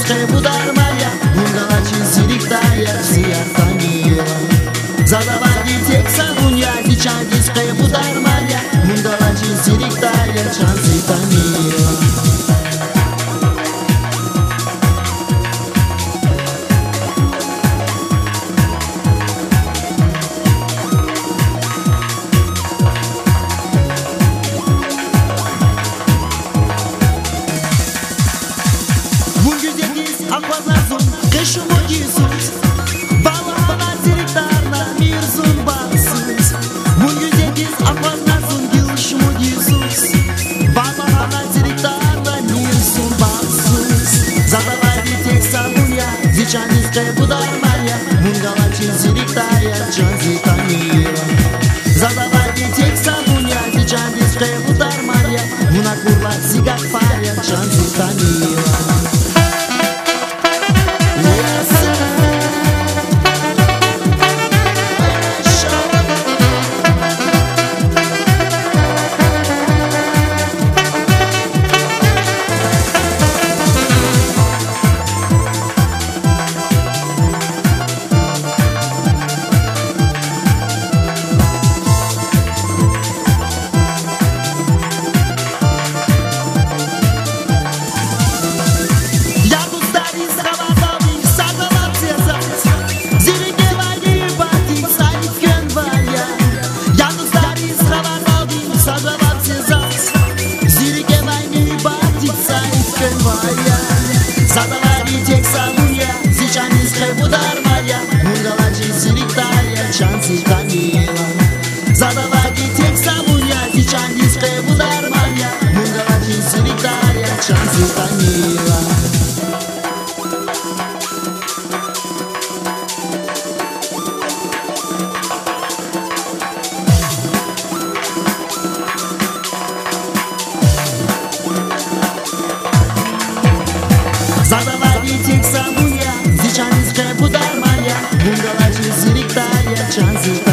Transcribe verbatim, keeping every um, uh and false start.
budar Maria, Mundala cinzilik daya siyartaniya. Zadavadi tek savunya, Dichandis kaya budar Maria, Mundala cinzilik daya chansitaniya. Аквазазун, кэшумо Иисус, балана директорна, мирзун басус. Мунгюзегиз аквазазун, гилшумо Иисус, балана директорна, мирзун басус. Задавай тек сабуня, Дичандис кэ будар Мария, Мунгала чинзириктая, Чанзитанира. Задавай тек сабуня, Дичандис кэ будар Мария, Мунакурла зигак паря, Чанзитанира. Zadavadi tek savunya, Dichandis kaya budar Maria, Mundala cinzilik daya chansitaniya. Zadavadi tek savunya, Dichandis kaya budar Maria, Mundala cinzilik daya chansitaniya. Zadavadi tek savunya, Dichandis kaya budar Maria, Mundala cinzilik daya chansitaniya.